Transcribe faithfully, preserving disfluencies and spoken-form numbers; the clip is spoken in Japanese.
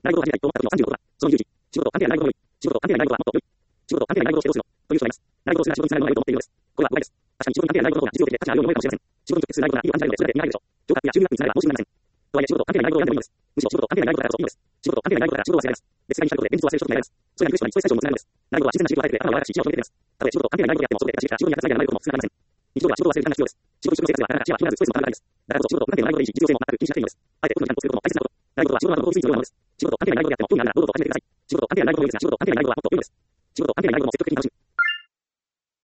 内部と安定内部と全くのさんじゅうごとは、その有事、仕事と安定内部と良い、仕事と安定内部とはもっと良い、仕事と安定内部としてどうするのという人がいます。内部とするなら仕事につながるのが良いと思っているのです。これは誤解です。確かに仕事に安定内部の方が実用的で価値があるように思えるかもしれません。仕事に直結する内部がいい安定内部で全て見られるでしょう。上達や収入アップにつながれば報酬になりません。とはいえ仕事と安定内部を選んでもいいのです。むしろ仕事と安定内部だからこそいいのです。仕事と安定内部だから仕事を忘れられます。別がにしたことで現実を忘れる人もいられます。それがリクエストにストレス解消にもつながるのです。内部は自然な軸を生えて頭が柔らかくし、視野を広げてくれます。たとえ仕事と安定内部であっても、外で形から仕事に当たらないではないこともつながりません。日常では仕事を忘れる時間が必要です。仕事中の生活ではなかなか視野は広がらずストレスもたまらないです。だからこそ仕事と安定内部でいいし、実用性も全く気にしなくていいのです。あえてオフの時間とすることも大切なこと。内部とは仕事などと効率によるものです。仕事と安定内部であっても興味があるなら堂々と始めてください。仕事と安定内部の良いですが、仕事と安定内部はもっと良いのです。仕事と安定内部も積極的に楽しむ。